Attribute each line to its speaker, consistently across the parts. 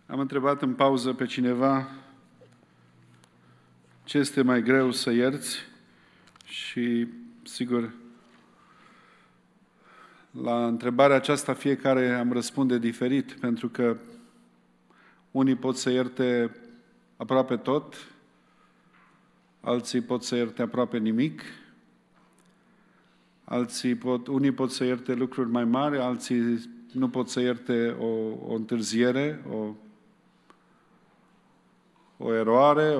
Speaker 1: Am întrebat în pauză pe cineva ce este mai greu să ierți și, sigur, la întrebarea aceasta fiecare am răspunde diferit, pentru că unii pot să ierte aproape tot, alții pot să ierte aproape nimic, unii pot să ierte lucruri mai mari, alții nu pot să ierte o întârziere, o eroare,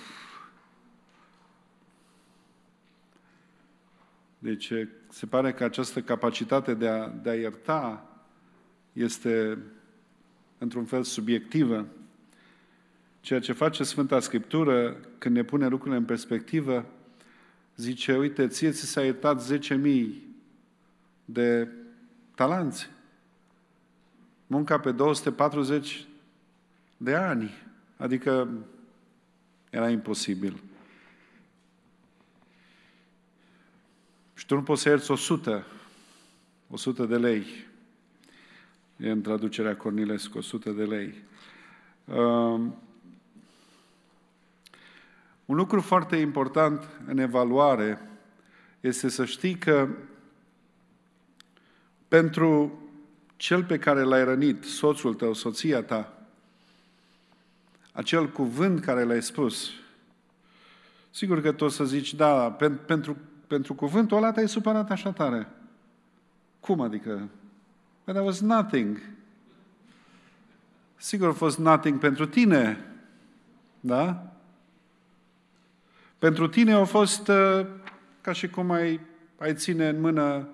Speaker 1: Deci se pare că această capacitate de a ierta este într-un fel subiectivă. Ceea ce face Sfânta Scriptură, când ne pune lucrurile în perspectivă, zice, uite, ție ți s-a iertat 10.000 de talanți. Munca pe 240 de ani. Adică era imposibil. Și tu nu poți să ierți 100 de lei. E în traducerea Cornilescu, 100 de lei. Un lucru foarte important în evaluare este să știi că pentru cel pe care l-ai rănit, soțul tău, soția ta, acel cuvânt care l-ai spus, sigur că tu o să zici, da, pentru cuvântul ăla te-ai supărat așa tare. Cum adică? But that was nothing. Sigur a fost nothing pentru tine, da? Pentru tine a fost ca și cum ai ține în mână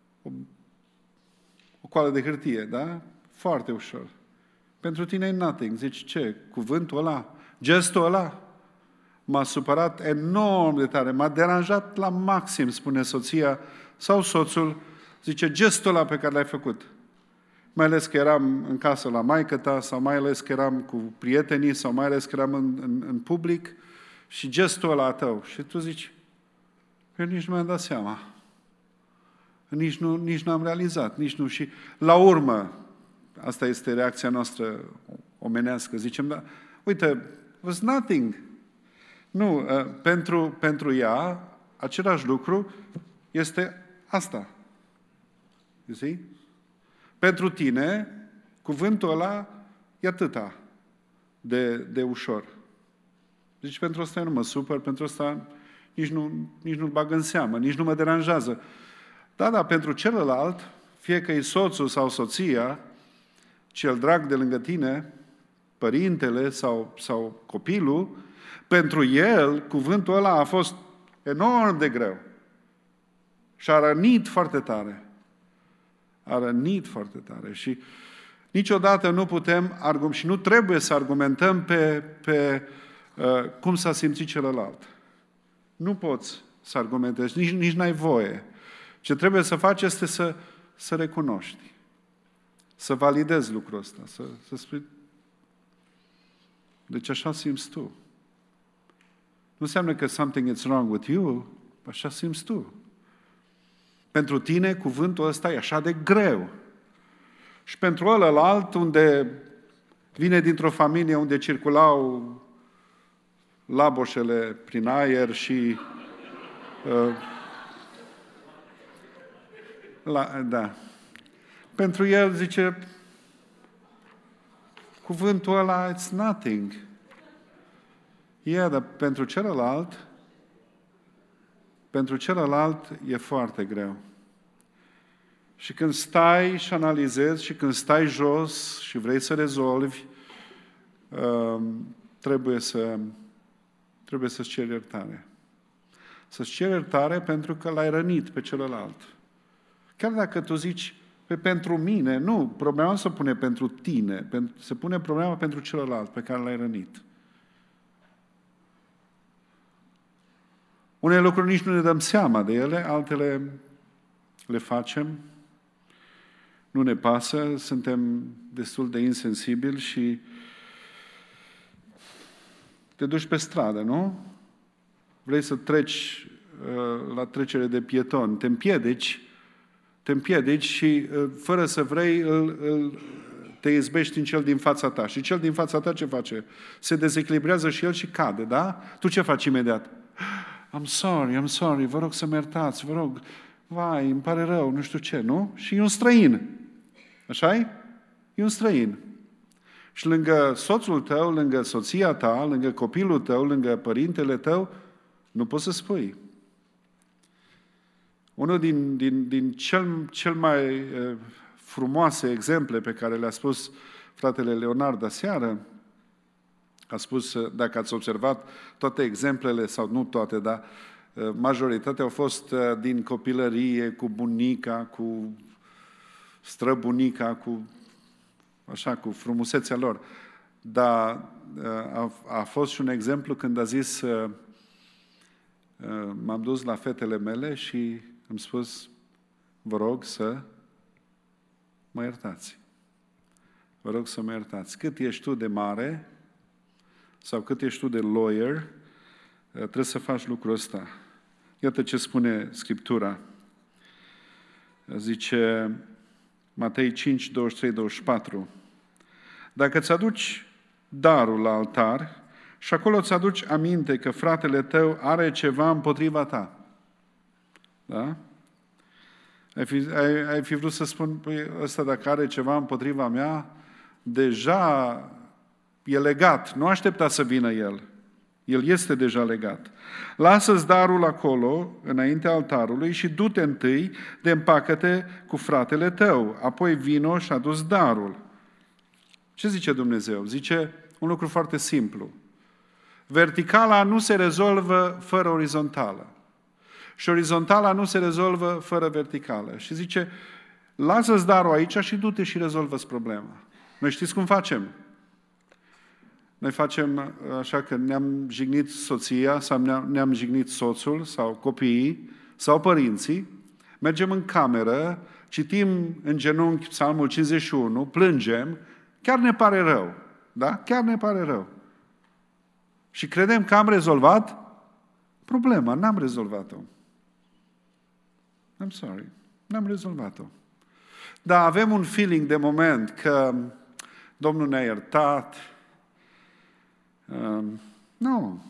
Speaker 1: o coală de hârtie, da? Foarte ușor. Pentru tine e nothing. Zici, ce? Cuvântul ăla? Gestul ăla? M-a supărat enorm de tare, m-a deranjat la maxim, spune soția sau soțul, zice, gestul ăla pe care l-ai făcut. Mai ales că eram în casă la maică-ta, sau mai ales că eram cu prietenii, sau mai ales că eram în public, și gestul ăla tău. Și tu zici, eu nici nu mi-am dat seama. Nici nu am realizat, nici nu. Și la urmă, asta este reacția noastră omenească, zicem, da, uite, was nothing. Nu, pentru ea, același lucru este asta. You see? Pentru tine, cuvântul ăla e atâta de ușor. Deci pentru asta eu nu mă supăr, pentru asta nici nu-l bag în seamă, nici nu mă deranjează. Da, pentru celălalt, fie că e soțul sau soția, cel drag de lângă tine, părintele sau copilul, pentru el, cuvântul ăla a fost enorm de greu. Și a rănit foarte tare. A rănit foarte tare. Și niciodată nu putem și nu trebuie să argumentăm pe cum s-a simțit celălalt. Nu poți să argumentezi, nici n-ai voie. Ce trebuie să faci este să recunoști. Să validezi lucrul ăsta. Să spui, deci așa simți tu. Nu înseamnă că something is wrong with you, așa simți tu. Pentru tine, cuvântul ăsta e așa de greu. Și pentru ălălalt, unde vine dintr-o familie unde circulau laboșele prin aer și da. Pentru el, zice, cuvântul ăla, it's nothing. Dar pentru celălalt e foarte greu. Și când stai și analizezi și când stai jos și vrei să rezolvi, trebuie să-ți ceri iertare. Să-ți ceri iertare pentru că l-ai rănit pe celălalt. Chiar dacă tu zici, pentru mine, nu, problema nu se pune pentru tine, se pune problema pentru celălalt pe care l-ai rănit. Unele lucruri nici nu ne dăm seama de ele, altele le facem, nu ne pasă, suntem destul de insensibili și te duci pe stradă, nu? Vrei să treci la trecere de pieton, te împiedici și fără să vrei te izbești în cel din fața ta. Și cel din fața ta ce face? Se dezechilibrează și el și cade, da? Tu ce faci imediat? I'm sorry, vă rog să-mi iertați, vă rog, vai, îmi pare rău, nu știu ce, nu? Și e un străin. Așa-i? E un străin. Și lângă soțul tău, lângă soția ta, lângă copilul tău, lângă părintele tău, nu poți să spui. Unul din cel mai frumoase exemple pe care le-a spus fratele Leonard aseară, a spus, dacă ați observat, toate exemplele, sau nu toate, dar majoritatea au fost din copilărie, cu bunica, cu străbunica, cu frumusețea lor. Dar a fost și un exemplu când a zis, m-am dus la fetele mele și am spus, vă rog să mă iertați. Vă rog să mă iertați. Cât ești tu de mare sau cât ești tu de lawyer, trebuie să faci lucrul ăsta. Iată ce spune Scriptura. Zice Matei 5, 23-24. Dacă îți aduci darul la altar și acolo îți aduci aminte că fratele tău are ceva împotriva ta. Da? Ai fi vrut să spun, păi ăsta dacă are ceva împotriva mea, deja e legat, nu aștepta să vină el. El este deja legat. Lasă-ți darul acolo, înaintea altarului, și du-te întâi de împacă-te cu fratele tău, apoi vino și adu-ți darul. Ce zice Dumnezeu? Zice un lucru foarte simplu. Verticala nu se rezolvă fără orizontală. Și orizontala nu se rezolvă fără verticală. Și zice, lasă-ți darul aici și du-te și rezolvă-ți problema. Noi știți cum facem? Noi facem așa că ne-am jignit soția sau ne-am jignit soțul sau copiii sau părinții, mergem în cameră, citim în genunchi Psalmul 51, plângem, chiar ne pare rău. Da? Chiar ne pare rău. Și credem că am rezolvat problema. N-am rezolvat-o. I'm sorry. N-am rezolvat-o. Dar avem un feeling de moment că Domnul ne-a iertat. Nu.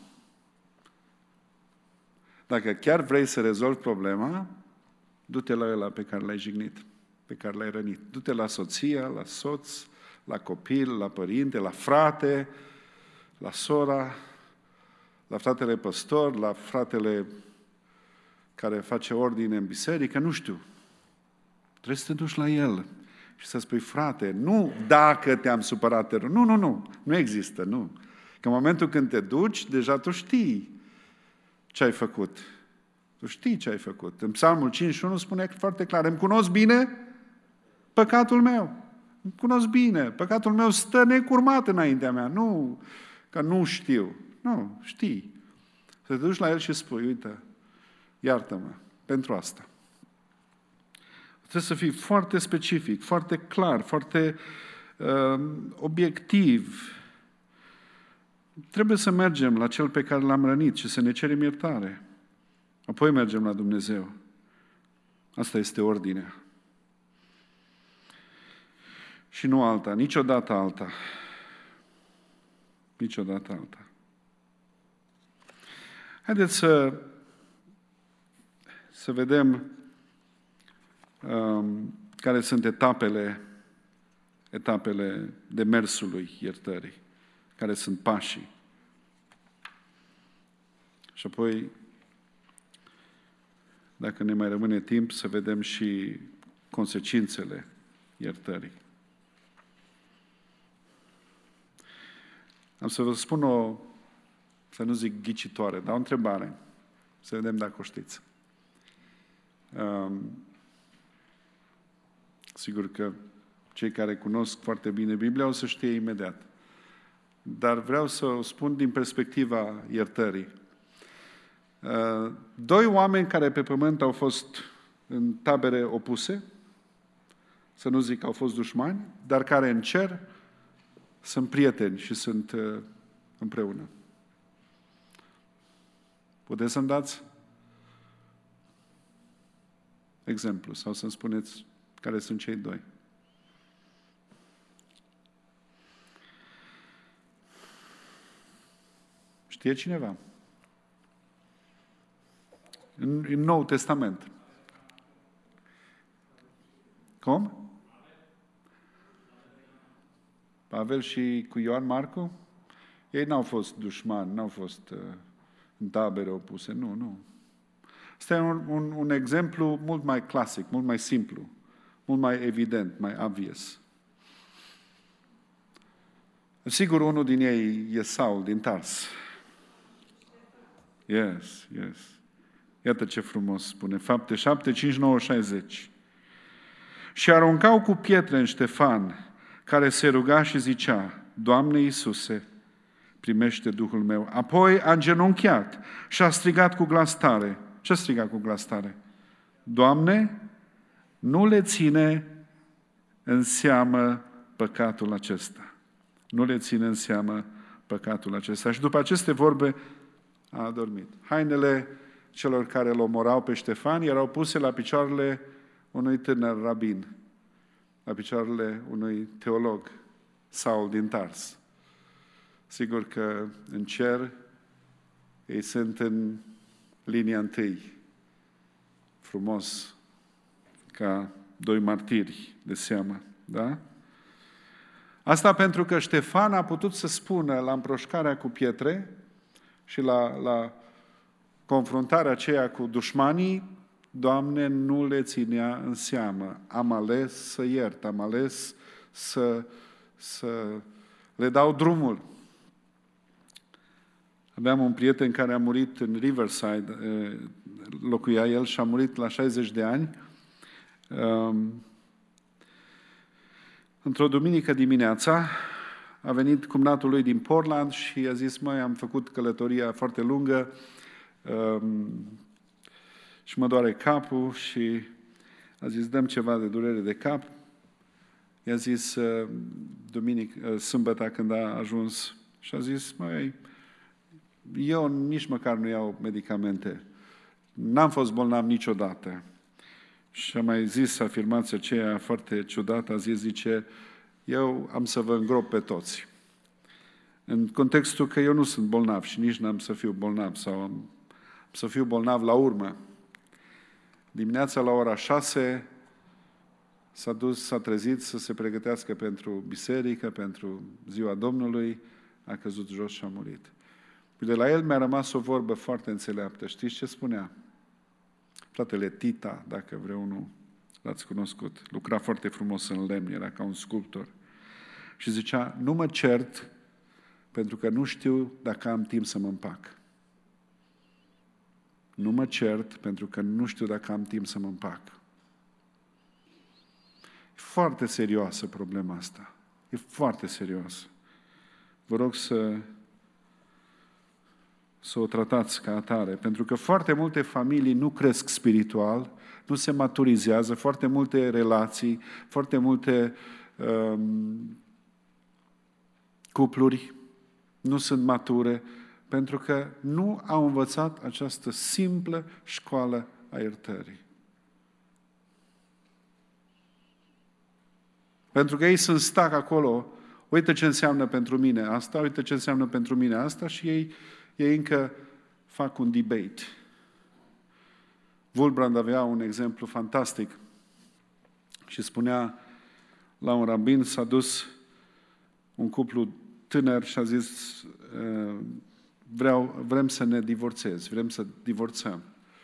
Speaker 1: Dacă chiar vrei să rezolvi problema, du-te la ăla pe care l-ai jignit, pe care l-ai rănit. Du-te la soția, la soț, la copil, la părinte, la frate, la sora, la fratele păstor, la fratele care face ordine în biserică, nu știu. Trebuie să te duci la el și să spui, frate, nu dacă te-am supărat rău. Nu există, nu. Că în momentul când te duci, deja tu știi ce ai făcut. Tu știi ce ai făcut. În Psalmul 51 spune foarte clar, îmi cunosc bine păcatul meu. Îmi cunosc bine. Păcatul meu stă necurmat înaintea mea. Nu că nu știu. Nu, știi. Să te duci la el și spui, uite, iartă-mă pentru asta. Trebuie să fii foarte specific, foarte clar, foarte obiectiv. Trebuie să mergem la cel pe care l-am rănit și să ne cerem iertare. Apoi mergem la Dumnezeu. Asta este ordinea. Și nu alta, niciodată alta. Niciodată alta. Haideți să vedem care sunt etapele demersului iertării, care sunt pașii. Și apoi, dacă ne mai rămâne timp, să vedem și consecințele iertării. Am să vă spun să nu zic ghicitoare, dar o întrebare. Să vedem dacă o știți. Sigur că cei care cunosc foarte bine Biblia o să știe imediat. Dar vreau să o spun din perspectiva iertării. Doi oameni care pe pământ au fost în tabere opuse, să nu zic că au fost dușmani, dar care în cer sunt prieteni și sunt împreună. Puteți să-mi dați exemplu sau să-mi spuneți care sunt cei doi? Știe cineva? În Noul Testament. Cum? Pavel și cu Ioan Marcu? Ei n-au fost dușmani, n-au fost în tabere opuse. Nu. Asta e un exemplu mult mai clasic, mult mai simplu, mult mai evident, mai obvious. Sigur, unul din ei e Saul din Tars. Yes. Iată ce frumos spune. Fapte 7, 5, 9, 60. Și aruncau cu pietre în Ștefan, care se ruga și zicea, Doamne Iisuse, primește Duhul meu. Apoi a îngenunchiat și a strigat cu glas tare. Ce a strigat cu glas tare? Doamne, nu le ține în seamă păcatul acesta. Nu le ține în seamă păcatul acesta. Și după aceste vorbe a adormit. Hainele celor care îl omorau pe Ștefan erau puse la picioarele unui tânăr rabin, la picioarele unui teolog, Saul din Tars. Sigur că în cer ei sunt în linia întâi, frumos, ca doi martiri de seamă, da? Asta pentru că Ștefan a putut să spună la împroșcarea cu pietre și la confruntarea aceea cu dușmanii, Doamne, nu le ținea în seamă. Am ales să iert, am ales să le dau drumul. Aveam un prieten care a murit în Riverside, locuia el și a murit la 60 de ani. Într-o duminică dimineața a venit cumnatul lui din Portland și a zis, măi, am făcut călătoria foarte lungă și mă doare capul și a zis, dăm ceva de durere de cap. I-a zis sâmbătă când a ajuns și a zis, măi, eu nici măcar nu iau medicamente. N-am fost bolnav niciodată. Și a mai zis afirmația aceea foarte ciudată, zice, eu am să vă îngrop pe toți. În contextul că eu nu sunt bolnav și nici n-am să fiu bolnav sau am să fiu bolnav la urmă. Dimineața la ora 6 s-a trezit să se pregătească pentru biserică, pentru ziua Domnului, a căzut jos și a murit. De la el mi-a rămas o vorbă foarte înțeleaptă. Știți ce spunea? Fratele Tita, dacă vreunul l-ați cunoscut, lucra foarte frumos în lemn, era ca un sculptor. Și zicea, nu mă cert pentru că nu știu dacă am timp să mă împac. Nu mă cert pentru că nu știu dacă am timp să mă împac. E foarte serioasă problema asta. E foarte serioasă. Vă rog să o tratați ca atare, pentru că foarte multe familii nu cresc spiritual, nu se maturizează, foarte multe relații, foarte multe cupluri nu sunt mature, pentru că nu au învățat această simplă școală a iertării. Pentru că ei sunt stac acolo, uite ce înseamnă pentru mine asta, uite ce înseamnă pentru mine asta și ei încă fac un debate. Wulbrand avea un exemplu fantastic și spunea la un rabin, s-a dus un cuplu tânăr și a zis vrem să ne divorțezi, vrem să divorțăm.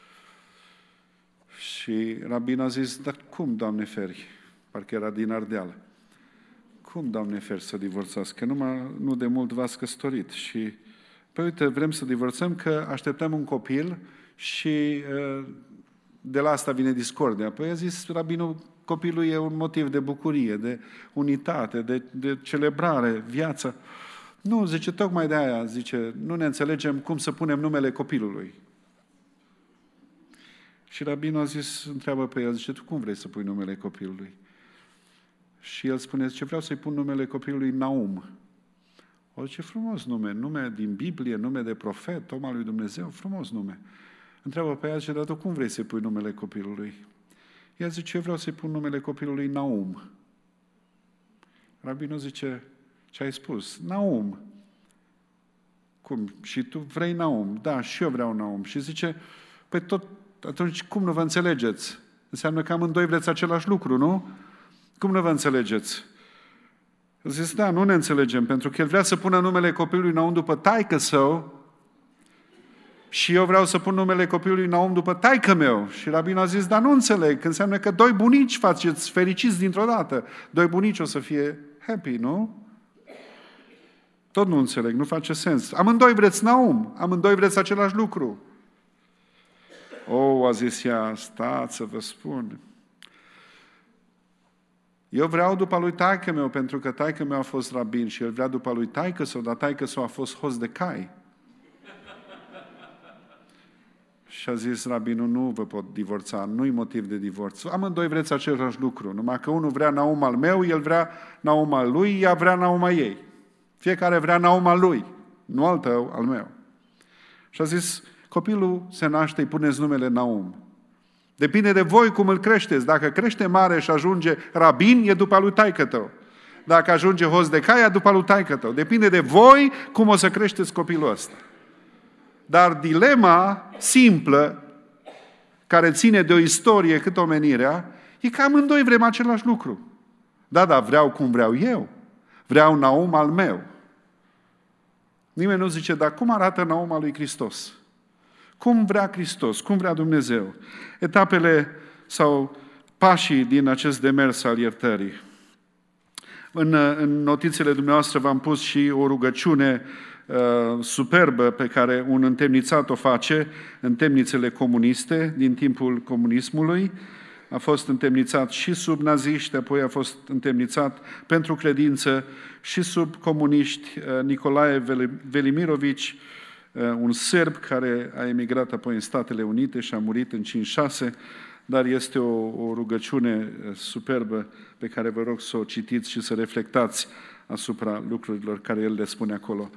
Speaker 1: Și rabin a zis, dar cum, Doamne feri? Parcă era din Ardeal. Cum, Doamne feri, să divorțați? Că nu de mult v-ați căsătorit. Și, păi uite, vrem să divorțăm că așteptăm un copil și de la asta vine discordia. Păi a zis rabinul, copilul e un motiv de bucurie, de unitate, de celebrare, viață. Nu, zice, tocmai de aia, zice, nu ne înțelegem cum să punem numele copilului. Și rabinul a zis, întreabă pe el, zice, tu cum vrei să pui numele copilului? Și el spune, zice, vreau să-i pun numele copilului Naum. O, ce frumos nume din Biblie, nume de profet, om al lui Dumnezeu, frumos nume. Întreabă pe ea, zice, dar tu cum vrei să-i pui numele copilului? Ea zice, eu vreau să-i pun numele copilului Naum. Rabinul zice, ce ai spus? Naum. Cum? Și tu vrei Naum? Da, și eu vreau Naum. Și zice, păi tot, atunci cum nu vă înțelegeți? Înseamnă că amândoi vreți același lucru, nu? Cum nu vă înțelegeți? Zis, da, nu ne înțelegem, pentru că el vrea să pună numele copilului Naum după taică său și eu vreau să pun numele copilului Naum după taică meu. Și rabinul a zis, dar nu înțeleg, că înseamnă că doi bunici faceți fericiți dintr-o dată. Doi bunici o să fie happy, nu? Tot nu înțeleg, nu face sens. Amândoi vreți Naum, amândoi vreți același lucru. A zis ea, stați să vă spun. Eu vreau după lui taică meu, pentru că taică meu a fost rabin și el vrea după lui taică său, dar taică său a fost host de cai. Și a zis rabinul, nu vă pot divorța, nu-i motiv de divorț. Amândoi vreți același lucru, numai că unul vrea Naum al meu, el vrea Naum al lui, ea vrea Naum al ei. Fiecare vrea Naum al lui, nu al tău, al meu. Și a zis, copilul se naște, îi puneți numele Naum. Depinde de voi cum îl creșteți. Dacă crește mare și ajunge rabin, e după lui taică tău. Dacă ajunge host de cai, e după lui taică tău. Depinde de voi cum o să creșteți copilul ăsta. Dar dilema simplă, care ține de o istorie cât omenirea, e că amândoi vrem același lucru. Da, vreau cum vreau eu. Vreau Naum al meu. Nimeni nu zice, dar cum arată Naum al lui Hristos? Cum vrea Hristos? Cum vrea Dumnezeu? Etapele sau pașii din acest demers al iertării. În notițele dumneavoastră v-am pus și o rugăciune superbă pe care un întemnițat o face în temnițele comuniste din timpul comunismului. A fost întemnițat și sub naziști, apoi a fost întemnițat pentru credință și sub comuniști. Nicolae Velimirovici, un sârb care a emigrat apoi în Statele Unite și a murit în 5-6, dar este o rugăciune superbă pe care vă rog să o citiți și să reflectați asupra lucrurilor care el le spune acolo.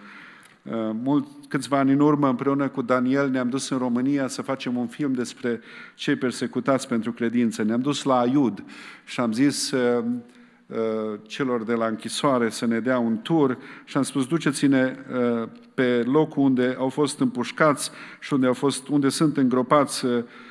Speaker 1: Câțiva ani în urmă, împreună cu Daniel, ne-am dus în România să facem un film despre cei persecutați pentru credință. Ne-am dus la Aiud și am zis celor de la închisoare să ne dea un tur și am spus, duceți-ne pe locul unde au fost împușcați și unde sunt îngropați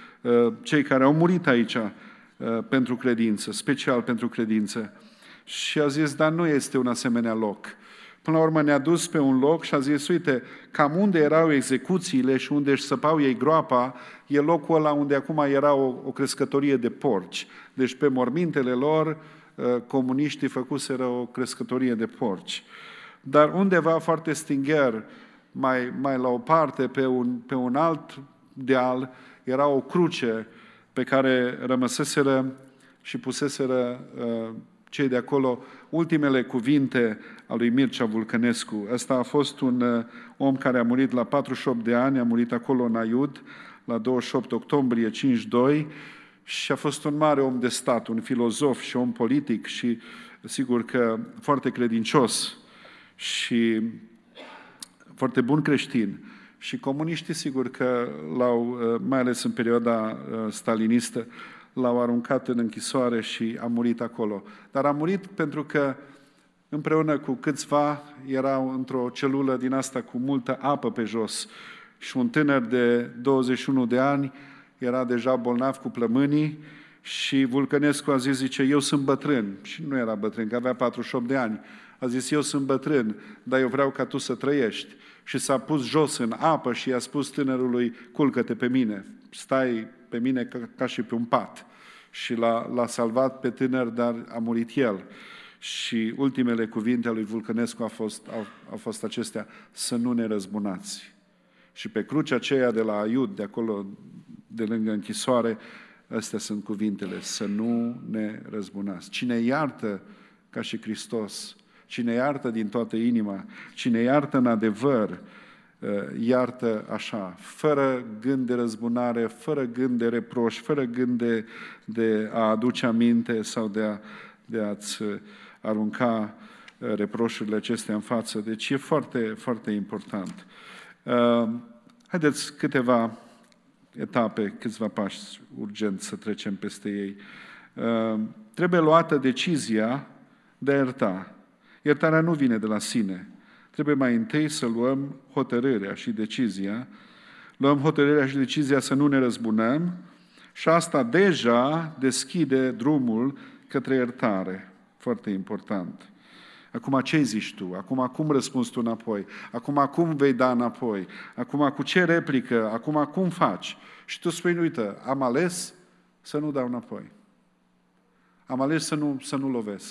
Speaker 1: cei care au murit aici pentru credință, special pentru credință. Și a zis, dar nu este un asemenea loc. Până la urmă ne-a dus pe un loc și a zis, uite, cam unde erau execuțiile și unde își săpau ei groapa, e locul ăla unde acum era o crescătorie de porci. Deci pe mormintele lor, comuniștii făcuseră o crescătorie de porci. Dar undeva foarte stingher, mai la o parte, pe un alt deal, era o cruce pe care rămăseseră și puseseră cei de acolo ultimele cuvinte a lui Mircea Vulcănescu. Ăsta a fost un om care a murit la 48 de ani, a murit acolo în Aiud, la 28 octombrie 52, și a fost un mare om de stat, un filozof și om politic și, sigur că, foarte credincios și foarte bun creștin. Și comuniștii, sigur că mai ales în perioada stalinistă, l-au aruncat în închisoare și a murit acolo. Dar a murit pentru că împreună cu câțiva erau într-o celulă din asta cu multă apă pe jos și un tânăr de 21 de ani era deja bolnav cu plămânii și Vulcănescu a zis, zice, eu sunt bătrân. Și nu era bătrân, că avea 48 de ani. A zis, eu sunt bătrân, dar eu vreau ca tu să trăiești. Și s-a pus jos în apă și i-a spus tânărului, culcă-te pe mine, stai pe mine ca și pe un pat. Și l-a salvat pe tânăr, dar a murit el. Și ultimele cuvinte ale lui Vulcănescu au fost acestea, să nu ne răzbunați. Și pe crucea aceea de la Aiud, de acolo, de lângă închisoare, astea sunt cuvintele, să nu ne răzbunați. Cine iartă ca și Hristos, cine iartă din toată inima, cine iartă în adevăr, iartă așa, fără gând de răzbunare, fără gând de reproș, fără gând de a aduce aminte sau de a-ți arunca reproșurile acestea în față. Deci e foarte, foarte important. Haideți câteva etape, câțiva pași urgent să trecem peste ei. Trebuie luată decizia de a ierta. Iertarea nu vine de la sine. trebuie mai întâi să luăm hotărârea și decizia. Luăm hotărârea și decizia să nu ne răzbunăm și asta deja deschide drumul către iertare. Foarte important. Acum ce zici tu? Acum cum răspunzi tu înapoi? Acum cum vei da înapoi? Acum cu ce replică? Acum cum faci? Și tu spui, uite, am ales să nu dau înapoi. Am ales să nu lovesc.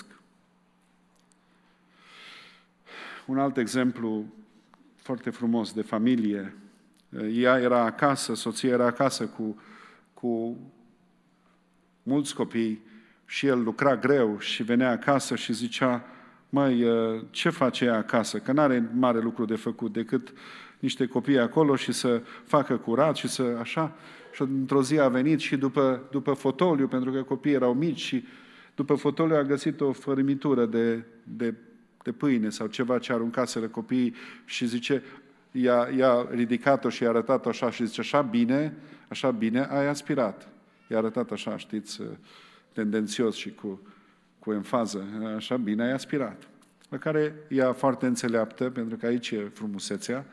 Speaker 1: Un alt exemplu foarte frumos de familie. Ea era acasă, soția era acasă cu mulți copii și el lucra greu și venea acasă și zicea, măi, ce face ea acasă? Că n-are mare lucru de făcut decât niște copii acolo și să facă curat și să așa. Și într-o zi a venit și după fotoliu, pentru că copiii erau mici și după fotoliu a găsit o fărâmitură de pâine sau ceva ce aruncaseră copiii și zice, i-a ridicat-o și i-a arătat-o așa și zice, așa bine, ai aspirat. I-a arătat așa, știți, tendențios și cu enfază, așa bine ai aspirat. La care ea foarte înțeleaptă, pentru că aici e frumusețea,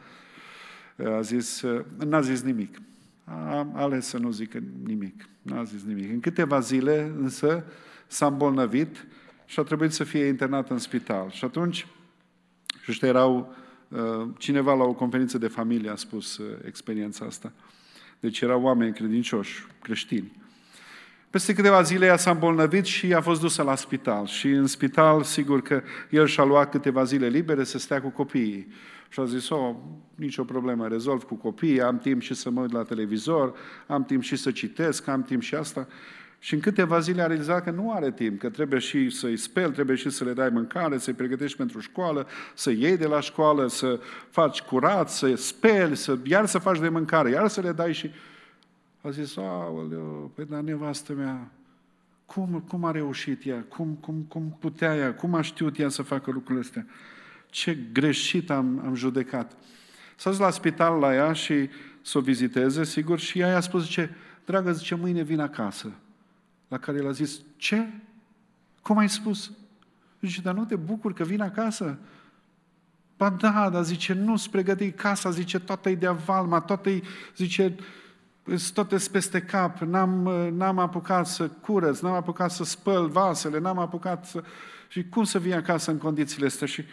Speaker 1: n-a zis nimic. A ales să nu zică nimic. N-a zis nimic. În câteva zile, însă, s-a îmbolnăvit și a trebuit să fie internat în spital. Și atunci, și ăștia erau, cineva la o conferință de familie a spus experiența asta. Deci erau oameni credincioși, creștini. Peste câteva zile ea s-a îmbolnăvit și a fost dusă la spital. Și în spital, sigur că el și-a luat câteva zile libere să stea cu copiii. Și a zis, nicio problemă, rezolv cu copiii, am timp și să mă uit la televizor, am timp și să citesc, am timp și asta. Și în câteva zile a realizat că nu are timp, că trebuie și să-i speli, trebuie și să le dai mâncare, să-i pregătești pentru școală, să iei de la școală, să faci curat, să speli, iar să faci de mâncare, iar să le dai și... A zis, aoleu, păi dar nevastă mea, cum a reușit ea? Cum putea ea? Cum a știut ea să facă lucrurile astea? Ce greșit am judecat. S-a dus la spital la ea și să o viziteze, sigur, și ea i-a spus, dragă, mâine vin acasă. La care el a zis, ce? Cum ai spus? Zice, dar nu te bucur că vin acasă? Ba da, dar zice, nu-ți pregăti casa, zice, toată-i de avalma, toată-i, zice, toate peste cap, n-am apucat să curăț, n-am apucat să spăl vasele, n-am apucat să... Și cum să vii acasă în condițiile astea? Și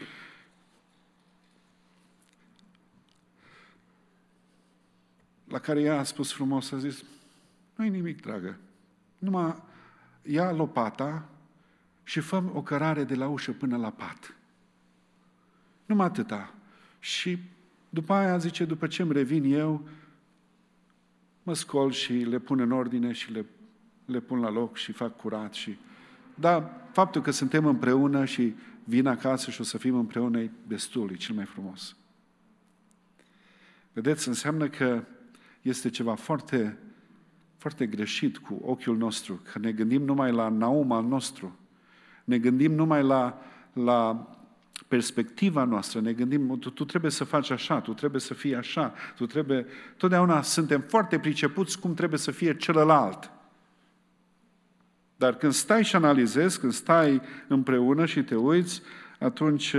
Speaker 1: la care ea a spus frumos, a zis, nu-i nimic, dragă, numai ia lopata și fă o cărare de la ușă până la pat. Numai atâta. Și după aia, zice, după ce îmi revin eu, mă scol și le pun în ordine și le pun la loc și fac curat. Dar faptul că suntem împreună și vin acasă și o să fim împreună e destul, e cel mai frumos. Vedeți, înseamnă că este ceva foarte, foarte greșit cu ochiul nostru, că ne gândim numai la Naum al nostru, ne gândim numai la perspectiva noastră, ne gândim, tu trebuie să faci așa, tu trebuie să fii așa, totdeauna suntem foarte pricepuți cum trebuie să fie celălalt. Dar când stai și analizezi, când stai împreună și te uiți, atunci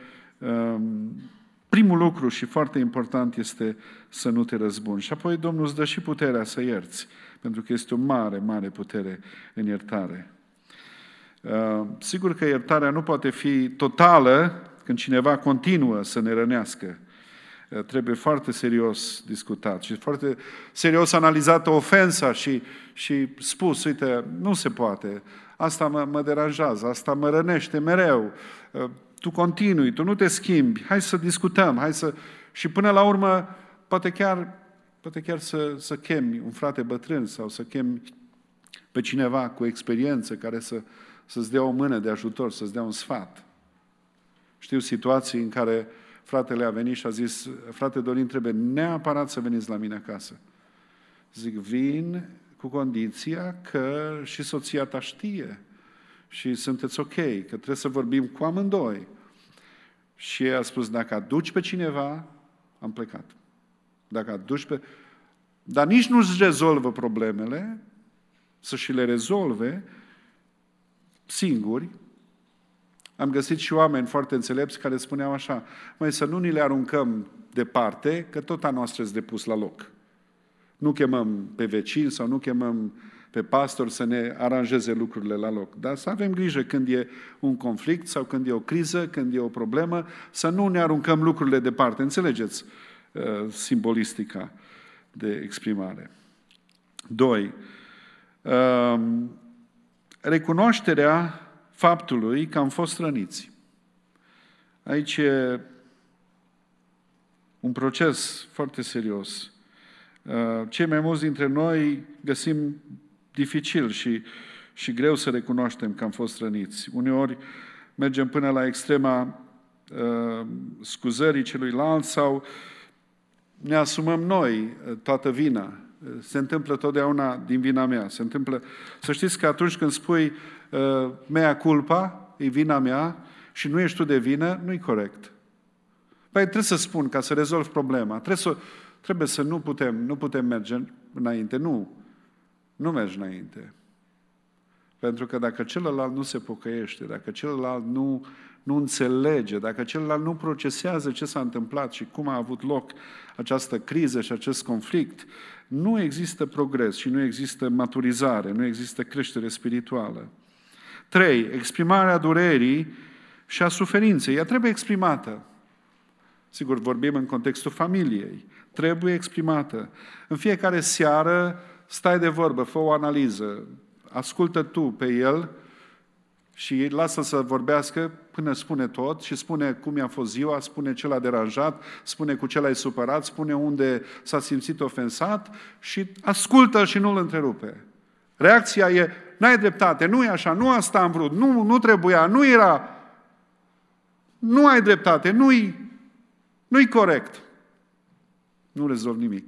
Speaker 1: primul lucru și foarte important este să nu te răzbuni. Și apoi Domnul îți dă și puterea să ierți, pentru că este o mare, mare putere în iertare. Sigur că iertarea nu poate fi totală când cineva continuă să ne rănească. Trebuie foarte serios discutat și foarte serios analizată ofensa și spus, uite, nu se poate, asta mă deranjează, asta mă rănește mereu, tu continui, tu nu te schimbi, hai să discutăm, și până la urmă, poate chiar să chemi un frate bătrân sau să chemi pe cineva cu experiență care să-ți dea o mână de ajutor, să-ți dea un sfat. Știu situații în care fratele a venit și a zis, frate Dorin, trebuie neapărat să veniți la mine acasă. Zic, vin cu condiția că și soția ta știe și sunteți ok, că trebuie să vorbim cu amândoi. Și el a spus, dacă aduci pe cineva, am plecat. Dacă aduci pe... Dar nici nu-și rezolvă problemele, să și le rezolve singuri, Am găsit și oameni foarte înțelepți care spuneau așa: măi, să nu ni le aruncăm departe, că tot a noastră este depus la loc. Nu chemăm pe vecini sau nu chemăm pe pastor să ne aranjeze lucrurile la loc. Dar să avem grijă când e un conflict sau când e o criză, când e o problemă, să nu ne aruncăm lucrurile departe. Înțelegeți simbolistica de exprimare. 2. Recunoașterea faptului că am fost răniți. Aici e un proces foarte serios. Cei mai mulți dintre noi găsim dificil și greu să recunoaștem că am fost răniți. Uneori mergem până la extrema scuzării celuilalt sau ne asumăm noi toată vina. Se întâmplă totdeauna din vina mea. Se întâmplă. Să știți că atunci când spui mea culpa, e vina mea și nu ești tu de vină, nu e corect. Păi trebuie să spun ca să rezolv problema. Trebuie să nu putem merge înainte. Nu mergi înainte. Pentru că dacă celălalt nu se pocăiește, dacă celălalt nu înțelege, dacă celălalt nu procesează ce s-a întâmplat și cum a avut loc această criză și acest conflict, nu există progres și nu există maturizare, nu există creștere spirituală. 3. Exprimarea durerii și a suferinței. Ea trebuie exprimată. Sigur, vorbim în contextul familiei. Trebuie exprimată. În fiecare seară stai de vorbă, fă o analiză, ascultă tu pe el și lasă să vorbească până spune tot și spune cum i-a fost ziua, spune ce l-a deranjat, spune cu ce l-ai supărat, spune unde s-a simțit ofensat și ascultă și nu-l întrerupe. Reacția e: n-ai dreptate, nu e așa, nu asta am vrut, nu trebuia, nu era, nu ai dreptate, nu-i corect. Nu rezolv nimic.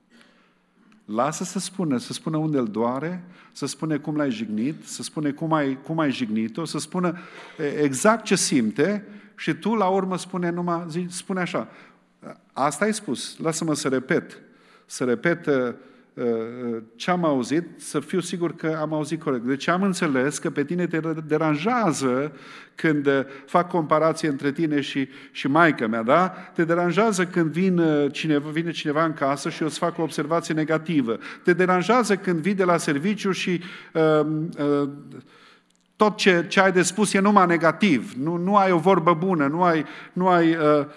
Speaker 1: Lasă să spună unde îl doare, să spune cum l-ai jignit, să spune cum ai jignit-o, să spună exact ce simte și tu la urmă spune așa: asta ai spus, lasă-mă să repet ce am auzit, să fiu sigur că am auzit corect. Deci am înțeles că pe tine te deranjează când fac comparație între tine și maică mea, da? Te deranjează când vine cineva în casă și eu îți fac o observație negativă. Te deranjează când vii de la serviciu și tot ce ai de spus e numai negativ. Nu ai o vorbă bună, nu ai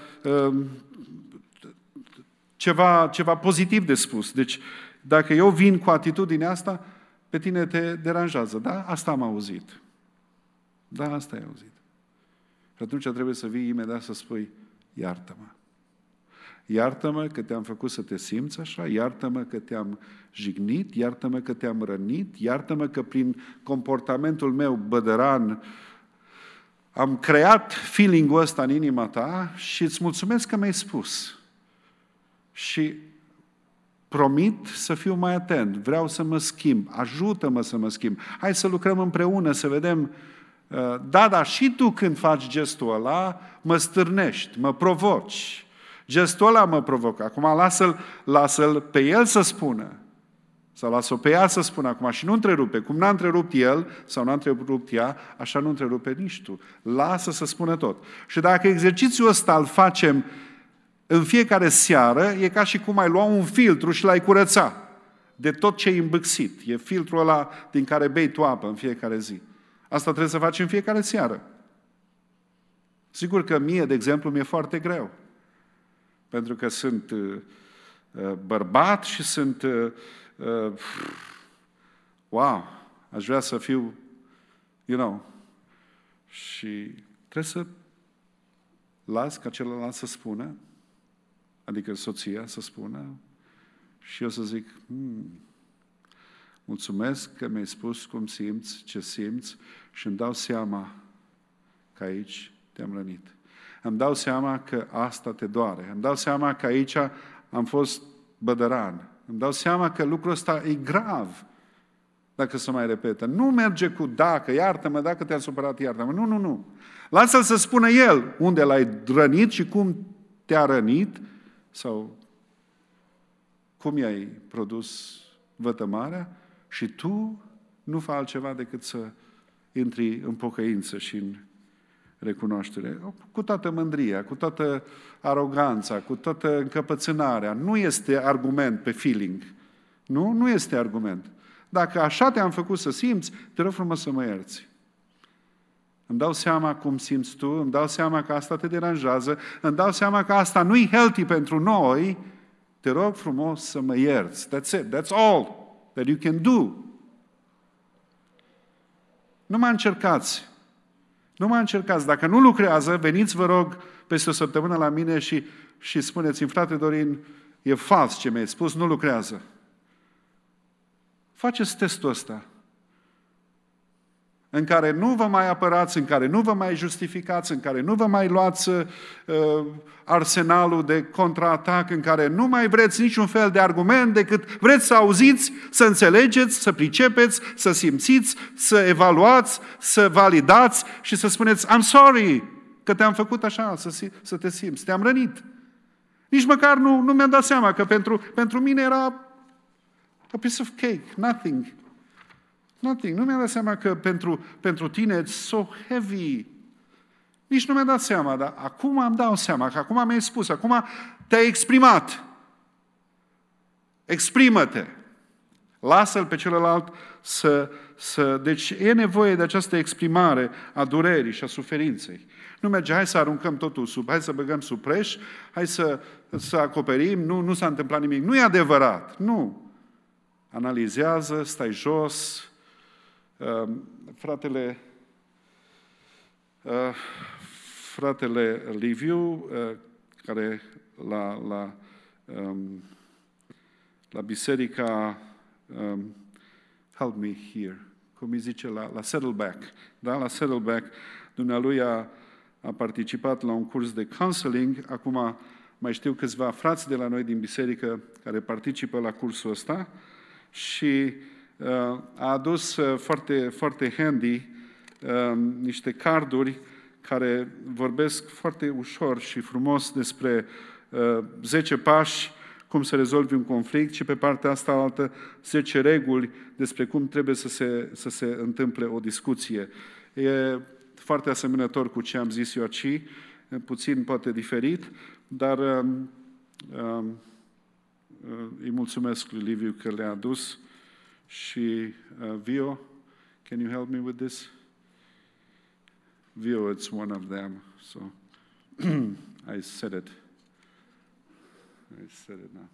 Speaker 1: ceva pozitiv de spus. Deci, dacă eu vin cu atitudinea asta, pe tine te deranjează. Da? Asta am auzit. Da, asta ai auzit. Și atunci trebuie să vii imediat să spui: iartă-mă. Iartă-mă că te-am făcut să te simți așa, iartă-mă că te-am jignit, iartă-mă că te-am rănit, iartă-mă că prin comportamentul meu bădăran am creat feeling-ul ăsta în inima ta și îți mulțumesc că mi-ai spus. Și promit să fiu mai atent, vreau să mă schimb, ajută-mă să mă schimb. Hai să lucrăm împreună, să vedem. Da, și tu când faci gestul ăla, mă stârnești, mă provoci. Gestul ăla mă provocă. Acum lasă-l pe el să spună. Sau lasă-o pe ea să spună acum și nu întrerupe. Cum n-a întrerupt el sau n-a întrerupt ea, așa nu întrerupe nici tu. Lasă să spună tot. Și dacă exercițiul ăsta îl facem în fiecare seară, e ca și cum ai lua un filtru și l-ai curăța de tot ce e îmbâxit. E filtrul ăla din care bei tu apă în fiecare zi. Asta trebuie să faci în fiecare seară. Sigur că mie, de exemplu, mi-e foarte greu. Pentru că sunt bărbat și sunt aș vrea să fiu, și trebuie să las ca celălalt să spună, adică soția să spună, și eu să zic: mulțumesc că mi-ai spus cum simți, ce simți și îmi dau seama că aici te-am rănit. Îmi dau seama că asta te doare. Îmi dau seama că aici am fost bădăran. Îmi dau seama că lucrul ăsta e grav dacă se mai repetă. Nu merge cu dacă, iartă-mă, dacă te-am supărat, iartă-mă. Nu. Lasă-l să spună el unde l-ai rănit și cum te-a rănit sau cum i-ai produs vătămarea și tu nu faci altceva decât să intri în pocăință și recunoaștere. Cu toată mândria, cu toată aroganța, cu toată încăpățânarea. Nu este argument pe feeling. Nu este argument. Dacă așa te-am făcut să simți, te rog frumos să mă ierți. Îmi dau seama cum simți tu, îmi dau seama că asta te deranjează, îmi dau seama că asta nu-i healthy pentru noi, te rog frumos să mă ierți. That's it, that's all that you can do. Nu mă încercați. Nu mă încercați. Dacă nu lucrează, veniți, vă rog, peste o săptămână la mine și spuneți-mi, frate Dorin, e fals ce mi-ai spus, nu lucrează. Faceți testul ăsta, în care nu vă mai apărați, în care nu vă mai justificați, în care nu vă mai luați arsenalul de contraatac, în care nu mai vreți niciun fel de argument decât vreți să auziți, să înțelegeți, să pricepeți, să simțiți, să evaluați, să validați și să spuneți, I'm sorry că te-am făcut așa, să te simți, te-am rănit. Nici măcar nu mi-am dat seama că pentru mine era a piece of cake, nothing. Nothing. Nu mi-am dat seama că pentru tine it's so heavy. Nici nu mi-am dat seama, dar acum îmi dau seama, că acum mi-ai spus, acum te-ai exprimat. Exprimă-te. Lasă-l pe celălalt să... Deci e nevoie de această exprimare a durerii și a suferinței. Nu merge, hai să aruncăm totul hai să băgăm sub preș, hai să acoperim, nu s-a întâmplat nimic. Nu e adevărat, nu. Analizează, stai jos. Fratele Liviu, care la biserica help me here, cum îi zice, la Saddleback, da? La Saddleback, dumnealui a participat la un curs de counseling, acum mai știu câțiva frați de la noi din biserică care participă la cursul ăsta și a adus foarte, foarte handy niște carduri care vorbesc foarte ușor și frumos despre 10 pași cum să rezolvi un conflict și pe partea asta altă 10 reguli despre cum trebuie să se întâmple o discuție. E foarte asemănător cu ce am zis eu aici, puțin poate diferit, dar îi mulțumesc lui Liviu că le-a adus. Și Vio, can you help me with this? Vio, it's one of them. So I said it now.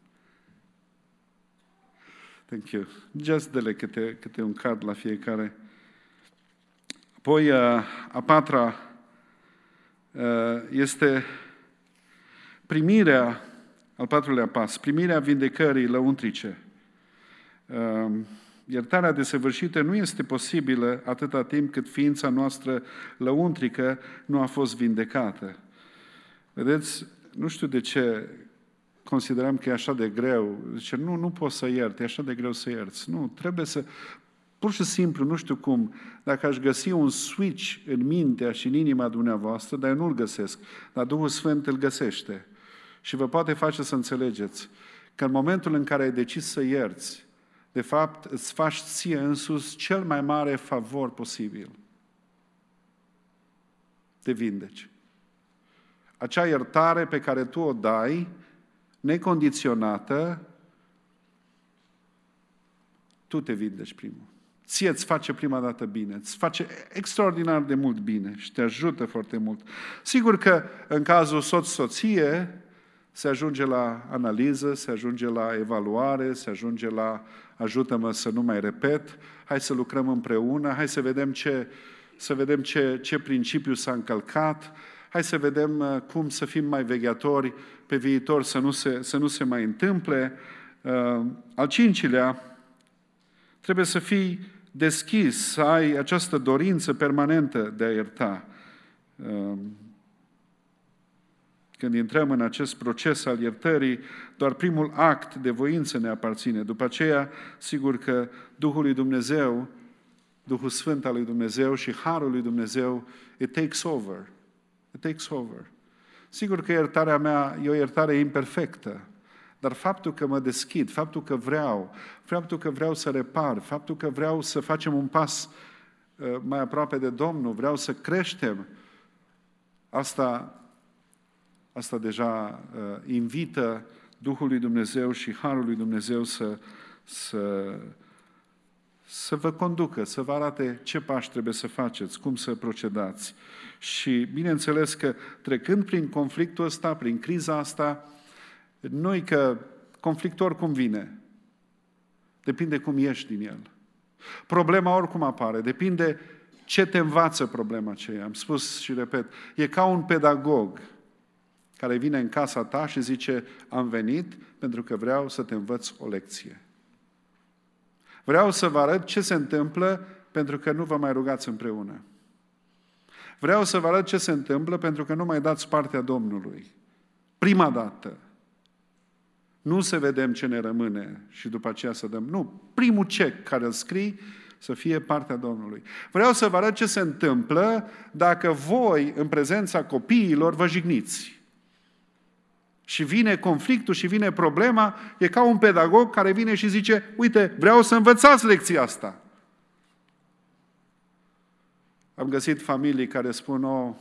Speaker 1: Thank you. Just dă-le câte un card la fiecare. Apoi, a patra este primirea, al patrulea pas, primirea vindecării lăuntrice. Iertarea desăvârșită nu este posibilă atâta timp cât ființa noastră lăuntrică nu a fost vindecată. Vedeți, nu știu de ce considerăm că e așa de greu. Zice, nu poți să ierți, e așa de greu să ierți. Nu, trebuie să... Pur și simplu, nu știu cum, dacă aș găsi un switch în mintea și în inima dumneavoastră, dar eu nu-l găsesc, dar Duhul Sfânt îl găsește. Și vă poate face să înțelegeți că în momentul în care ai decis să ierți, de fapt, îți faci ție însuți cel mai mare favor posibil. Te vindeci. Acea iertare pe care tu o dai, necondiționată, tu te vindeci primul. Ție îți face prima dată bine, îți face extraordinar de mult bine și te ajută foarte mult. Sigur că în cazul soț-soție se ajunge la analiză, se ajunge la evaluare, se ajunge la ajută-mă să nu mai repet, hai să lucrăm împreună, hai să vedem ce principiu s-a încălcat, hai să vedem cum să fim mai vegheatori pe viitor să nu se mai întâmple. Al cincilea, trebuie să fii deschis, să ai această dorință permanentă de a ierta. Când intrăm în acest proces al iertării, doar primul act de voință ne aparține. După aceea, sigur că Duhul lui Dumnezeu, Duhul Sfânt al lui Dumnezeu și Harul lui Dumnezeu, it takes over. It takes over. Sigur că iertarea mea e o iertare imperfectă, dar faptul că mă deschid, faptul că vreau să repar, faptul că vreau să facem un pas mai aproape de Domnul, vreau să creștem, Asta deja invită Duhul lui Dumnezeu și Harul lui Dumnezeu să vă conducă, să vă arate ce pași trebuie să faceți, cum să procedați. Și bineînțeles că trecând prin conflictul ăsta, prin criza asta, noi că conflictul oricum vine, depinde cum ieși din el. Problema oricum apare, depinde ce te învață problema aceea. Am spus și repet, e ca un pedagog care vine în casa ta și zice, am venit pentru că vreau să te învăț o lecție. Vreau să vă arăt ce se întâmplă pentru că nu vă mai rugați împreună. Vreau să vă arăt ce se întâmplă pentru că nu mai dați partea Domnului. Prima dată. Nu să vedem ce ne rămâne și după aceea să dăm. Nu, primul cec care îl scrii să fie partea Domnului. Vreau să vă arăt ce se întâmplă dacă voi, în prezența copiilor, vă jigniți. Și vine conflictul și vine problema, e ca un pedagog care vine și zice, uite, vreau să învățați lecția asta. Am găsit familii care spun,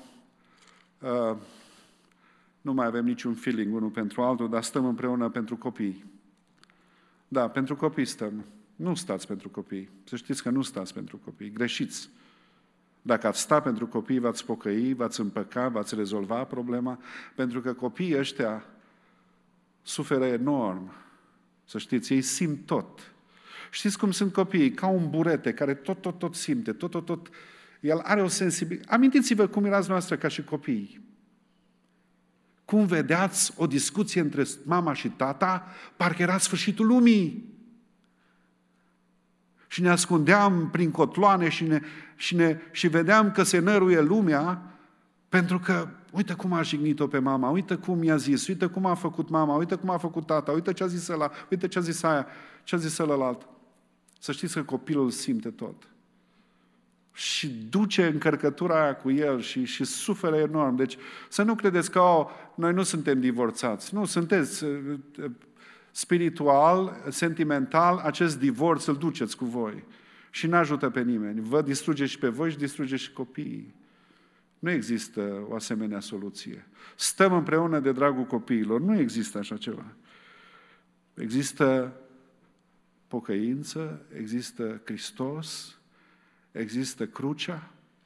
Speaker 1: nu mai avem niciun feeling unul pentru altul, dar stăm împreună pentru copii. Da, pentru copii stăm. Nu stați pentru copii. Să știți că nu stați pentru copii. Greșiți. Dacă ați sta pentru copii, v-ați pocăi, v-ați împăca, v-ați rezolva problema, pentru că copiii ăștia suferă enorm. Să știți, ei simt tot. Știți cum sunt copiii? Ca un burete care tot simte, tot. El are o sensibilitate. Amintiți-vă cum erați noastră ca și copii. Cum vedeați o discuție între mama și tata, parcă era sfârșitul lumii. Și ne ascundeam prin cotloane și vedeam că se năruie lumea, pentru că uite cum a jignit-o pe mama, uite cum i-a zis, uite cum a făcut mama, uite cum a făcut tata, uite ce a zis ăla, uite ce a zis aia, ce a zis ălălalt. Să știți că copilul simte tot. Și duce încărcătura aia cu el și suferă enorm. Deci să nu credeți că noi nu suntem divorțați. Nu, sunteți spiritual, sentimental, acest divorț îl duceți cu voi. Și nu ajută pe nimeni. Vă distrugeți și pe voi și distrugeți și copiii. Nu există o asemenea soluție. Stăm împreună de dragul copiilor. Nu există așa ceva. Există pocăință, există Hristos, există crucea.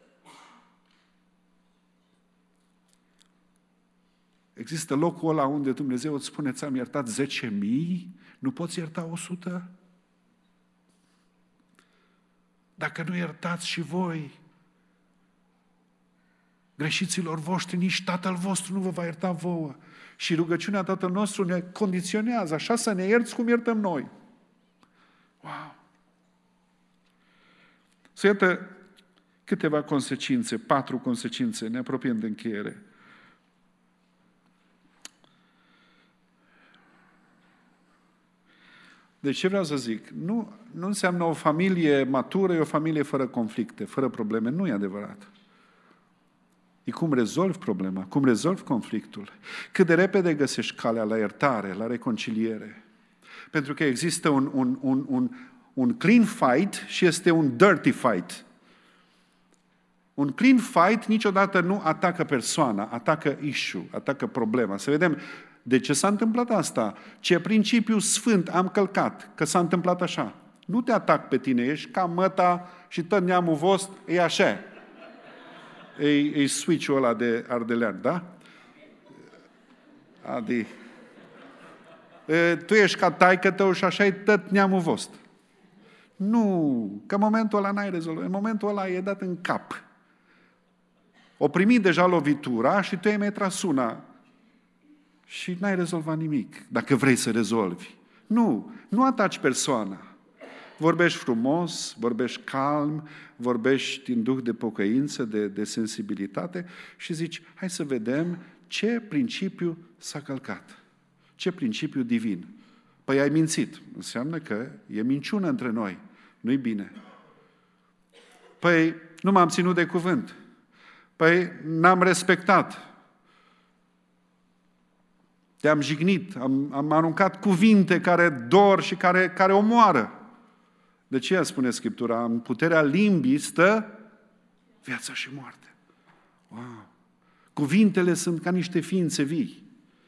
Speaker 1: Există locul ăla unde Dumnezeu îți spune, ți-am iertat 10.000, nu poți ierta 100? Dacă nu iertați și voi greșiților voștri, nici Tatăl vostru nu vă va ierta vouă. Și rugăciunea Tatăl nostru ne condiționează, așa să ne ierți cum iertăm noi. Wow! Să iată câteva consecințe, 4 consecințe, ne apropiem de încheiere. Deci ce vreau să zic? Nu înseamnă o familie matură, e o familie fără conflicte, fără probleme. Nu e adevărat. E cum rezolvi problema, cum rezolvi conflictul. Cât de repede găsești calea la iertare, la reconciliere. Pentru că există un clean fight și este un dirty fight. Un clean fight niciodată nu atacă persoana, atacă issue, atacă problema. Să vedem de ce s-a întâmplat asta, ce principiu sfânt am călcat, că s-a întâmplat așa. Nu te atac pe tine, ești ca măta și tot neamul vostru e așa. E switch-ul ăla de ardelean, da? Adi. Tu ești ca taică tău și așa e tot neamul vostru. Nu, că în momentul ăla n-ai rezolvat. În momentul ăla e dat în cap. O primit deja lovitura și tu ai tras una. Și n-ai rezolvat nimic, dacă vrei să rezolvi. Nu ataci persoana. Vorbești frumos, vorbești calm, vorbești în duh de pocăință, de sensibilitate și zici, hai să vedem ce principiu s-a călcat. Ce principiu divin. Păi ai mințit. Înseamnă că e minciună între noi. Nu-i bine. Păi nu m-am ținut de cuvânt. Păi n-am respectat. Te-am jignit, am aruncat cuvinte care dor și care omoară. De ce spune Scriptura? În puterea limbii stă viața și moartea. Wow! Cuvintele sunt ca niște ființe vii.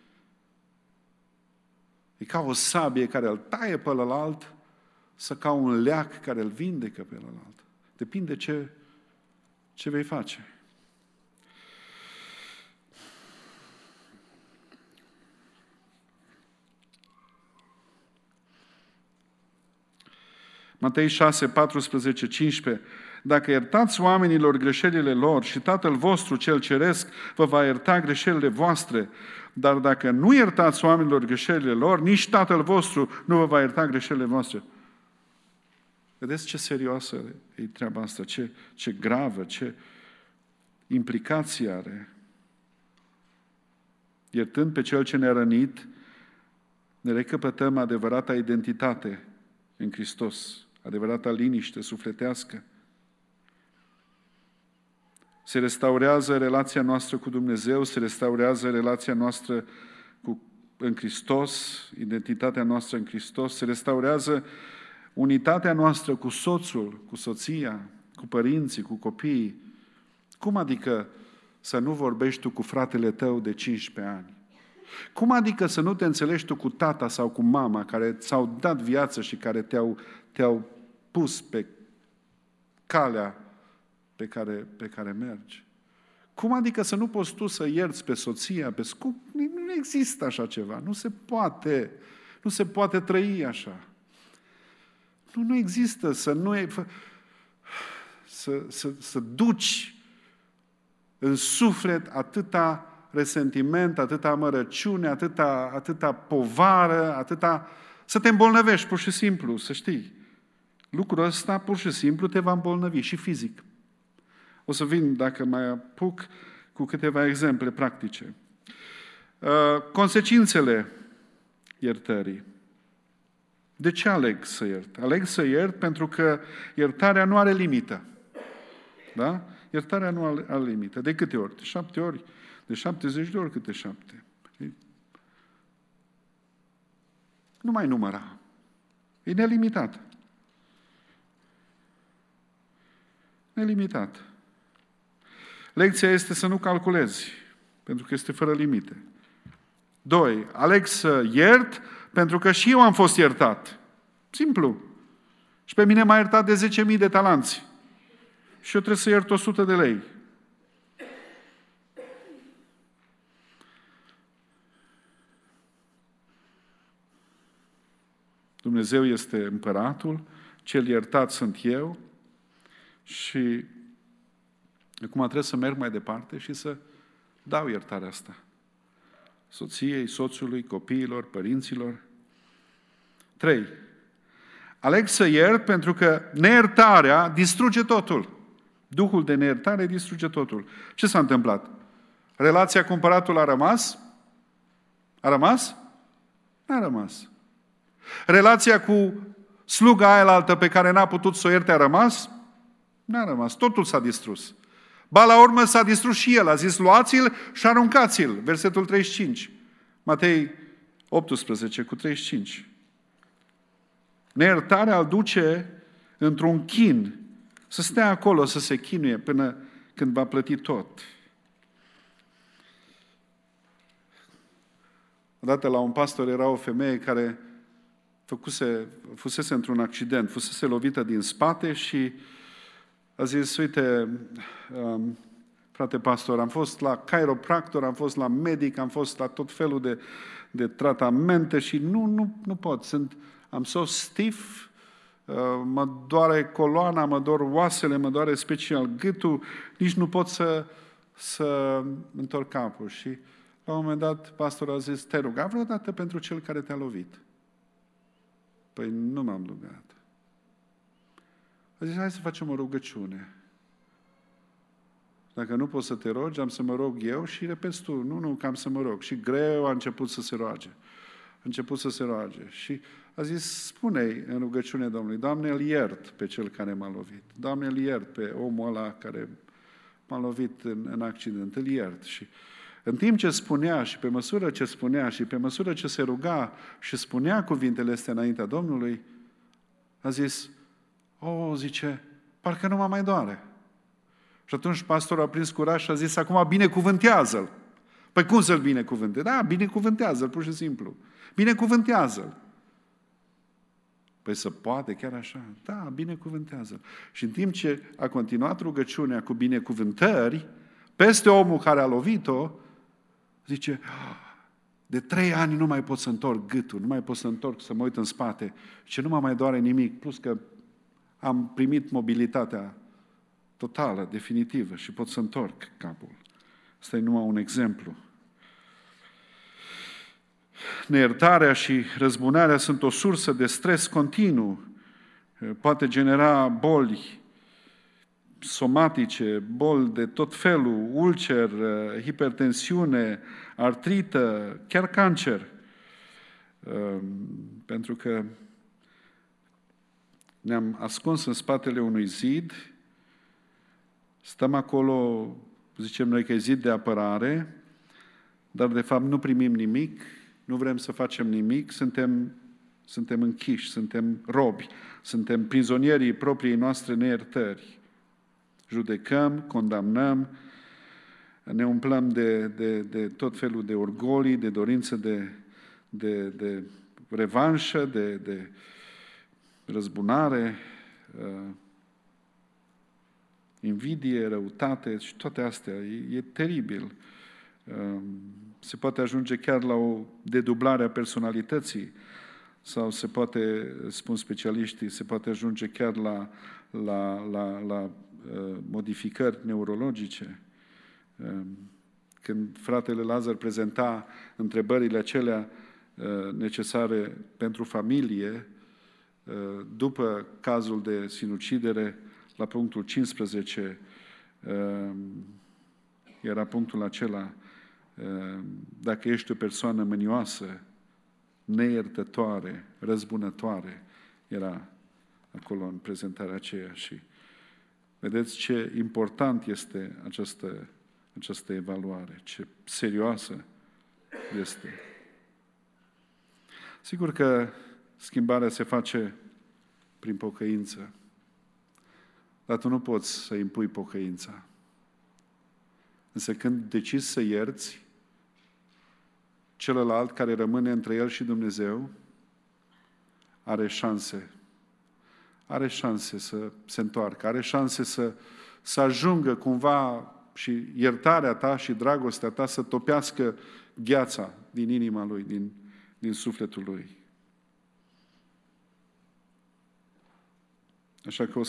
Speaker 1: E ca o sabie care îl taie pe ălalt, sau ca un leac care îl vindecă pe ălalt. Depinde ce vei face. Matei 6, 14, 15. Dacă iertați oamenilor greșelile lor și Tatăl vostru cel ceresc vă va ierta greșelile voastre, dar dacă nu iertați oamenilor greșelile lor, nici Tatăl vostru nu vă va ierta greșelile voastre. Vedeți ce serioasă e treaba asta, ce gravă, ce implicație are. Iertând pe cel ce ne-a rănit, ne recăpătăm adevărata identitate în Hristos, adevărata liniște sufletească. Se restaurează relația noastră cu Dumnezeu, se restaurează relația noastră în Hristos, identitatea noastră în Hristos, se restaurează unitatea noastră cu soțul, cu soția, cu părinții, cu copiii. Cum adică să nu vorbești tu cu fratele tău de 15 ani? Cum adică să nu te înțelegi tu cu tata sau cu mama care ți-au dat viață și care te-au pus pe calea pe care mergi? Cum adică să nu poți tu să ierți pe soția, pe scup? Nu există așa ceva. Nu se poate. Nu se poate trăi așa. Nu există să duci în suflet atâta resentiment, atâta amărăciune, atâta povară, să te îmbolnăvești, pur și simplu, să știi. Lucrul ăsta, pur și simplu, te va îmbolnăvi și fizic. O să vin, dacă mai apuc, cu câteva exemple practice. Consecințele iertării. De ce aleg să iert? Aleg să iert pentru că iertarea nu are limită. Da? Iertarea nu are limită. De câte ori? De 7 ori? De 70 de ori câte 7? Nu mai număra. E nelimitat. Nelimitat. Lecția este să nu calculezi, pentru că este fără limite. 2. Aleg să iert pentru că și eu am fost iertat. Simplu. Și pe mine m-a iertat de 10.000 de talanți. Și eu trebuie să iert 100 de lei. Dumnezeu este împăratul, cel iertat sunt eu și acum trebuie să merg mai departe și să dau iertarea asta. Soției, soțului, copiilor, părinților. 3. Aleg să iert pentru că neiertarea distruge totul. Duhul de neiertare distruge totul. Ce s-a întâmplat? Relația cu împăratul a rămas? A rămas? N-a rămas. Relația cu sluga aia altă pe care n-a putut să o ierte a rămas? N-a rămas. Totul s-a distrus. Ba la urmă s-a distrus și el. A zis, luați-l și aruncați-l. Versetul 35. Matei 18 cu 35. Neiertarea îl duce într-un chin. Să stea acolo, să se chinuie până când va plăti tot. Odată la un pastor era o femeie care fusese într-un accident, fusese lovită din spate și a zis, uite, frate pastor, am fost la chiropractor, am fost la medic, am fost la tot felul de tratamente și nu pot. Am so stiff, mă doare coloana, mă dor oasele, mă doare special gâtul, nici nu pot să întorc capul. Și la un moment dat pastorul a zis, te-ai rugat vreodată pentru cel care te-a lovit? Păi nu m-am rugat. A zis, hai să facem o rugăciune. Dacă nu poți să te rogi, am să mă rog eu și repezi tu, nu, că am să mă rog. Și greu a început să se roage. A început să se roage. Și a zis, spune-i în rugăciune Domnului, Doamne, îl iert pe cel care m-a lovit. Doamne, îl iert pe omul ăla care m-a lovit în accident. Îl iert. Și în timp ce spunea și pe măsură ce spunea și pe măsură ce se ruga și spunea cuvintele astea înaintea Domnului, a zis, zice, parcă nu mă mai doare. Și atunci pastorul a prins curaj și a zis, acum binecuvântează-l. Păi cum să-l binecuvânte? Da, binecuvântează-l, pur și simplu. Binecuvântează-l. Păi se poate chiar așa? Da, binecuvântează-l. Și în timp ce a continuat rugăciunea cu binecuvântări, peste omul care a lovit-o, zice, de 3 ani nu mai pot să întorc gâtul, nu mai pot să întorc, să mă uit în spate, și nu mă mai doare nimic, plus că am primit mobilitatea totală, definitivă și pot să întorc capul. Asta e numai un exemplu. Neiertarea și răzbunarea sunt o sursă de stres continuu. Poate genera boli somatice, boli de tot felul, ulcer, hipertensiune, artrită, chiar cancer. Pentru că ne-am ascuns în spatele unui zid, stăm acolo, zicem noi că e zid de apărare, dar de fapt nu primim nimic, nu vrem să facem nimic, suntem închiși, suntem robi, suntem prizonierii propriei noastre neiertări. Judecăm, condamnăm, ne umplăm de tot felul de orgolii, de dorință de revanșă, de răzbunare, invidie, răutate și toate astea. E teribil. Se poate ajunge chiar la o dedublare a personalității sau se poate, spun specialiștii, se poate ajunge chiar la modificări neurologice. Când fratele Lazar prezenta întrebările acelea necesare pentru familie, după cazul de sinucidere, la punctul 15, era punctul acela, dacă ești o persoană mânioasă, neiertătoare, răzbunătoare, era acolo în prezentarea aceea. Și vedeți ce important este această evaluare, ce serioasă este. Sigur că schimbarea se face prin pocăință, dar tu nu poți să impui pocăința. Însă când decizi să ierți, celălalt care rămâne între el și Dumnezeu are șanse. Are șanse să se întoarcă, are șanse să ajungă cumva și iertarea ta și dragostea ta să topească gheața din inima lui, din sufletul lui. Așa că o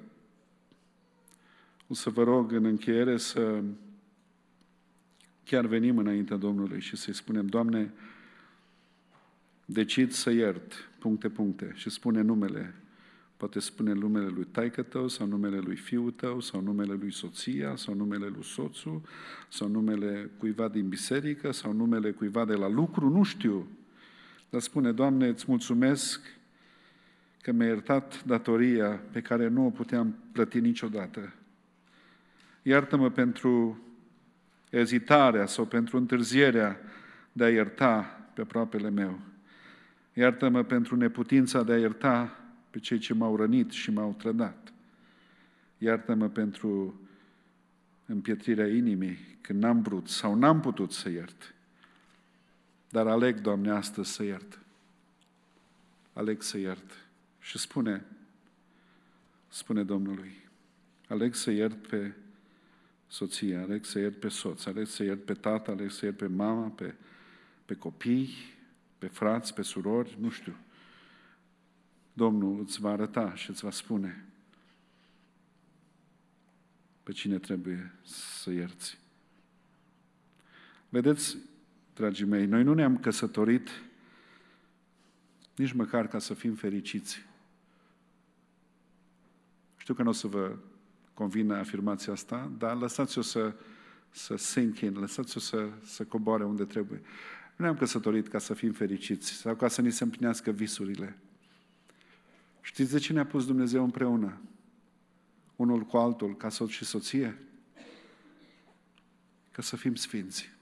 Speaker 1: să vă rog în încheiere să chiar venim înaintea Domnului și să-i spunem, Doamne, decid să iert, puncte, și spune numele. Poate spune numele lui taică tău, sau numele lui fiul tău, sau numele lui soția, sau numele lui soțul, sau numele cuiva din biserică, sau numele cuiva de la lucru, nu știu. Dar spune, Doamne, îți mulțumesc că mi-ai iertat datoria pe care nu o puteam plăti niciodată. Iartă-mă pentru ezitarea sau pentru întârzierea de a ierta pe aproapele meu. Iartă-mă pentru neputința de a ierta pe cei ce m-au rănit și m-au trădat. Iartă-mă pentru împietrirea inimii când n-am vrut sau n-am putut să iert. Dar aleg, Doamne, astăzi să iert. Aleg să iert. Și spune Domnului, aleg să iert pe soție, aleg să iert pe soț, aleg să iert pe tată, aleg să iert pe mama, pe copii, pe frați, pe surori, nu știu. Domnul îți va arăta și îți va spune pe cine trebuie să ierți. Vedeți, dragii mei, noi nu ne-am căsătorit nici măcar ca să fim fericiți. Știu că nu o să vă convină afirmația asta, dar lăsați-o să sink in, lăsați-o să coboare unde trebuie. Nu ne-am căsătorit ca să fim fericiți sau ca să ni se împlinească visurile. Știți de ce ne-a pus Dumnezeu împreună? Unul cu altul, ca soț și soție? Ca să fim sfinți.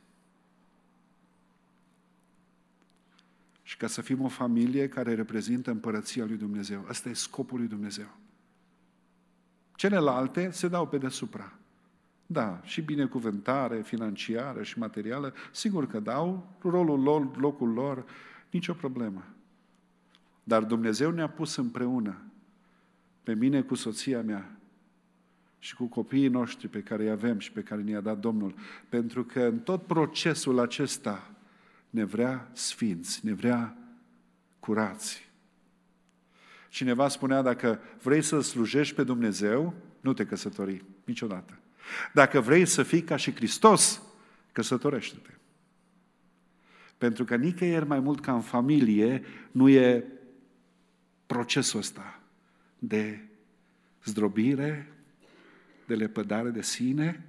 Speaker 1: Și ca să fim o familie care reprezintă împărăția lui Dumnezeu. Ăsta e scopul lui Dumnezeu. Celelalte se dau pe deasupra. Da, și binecuvântare financiară și materială, sigur că dau rolul lor, locul lor, nicio problemă. Dar Dumnezeu ne-a pus împreună, pe mine cu soția mea și cu copiii noștri pe care îi avem și pe care ne-a dat Domnul, pentru că în tot procesul acesta ne vrea sfinți, ne vrea curați. Cineva spunea, dacă vrei să slujești pe Dumnezeu, nu te căsători niciodată. Dacă vrei să fii ca și Hristos, căsătorește-te. Pentru că nicăieri mai mult ca în familie nu e procesul ăsta de zdrobire, de lepădare de sine,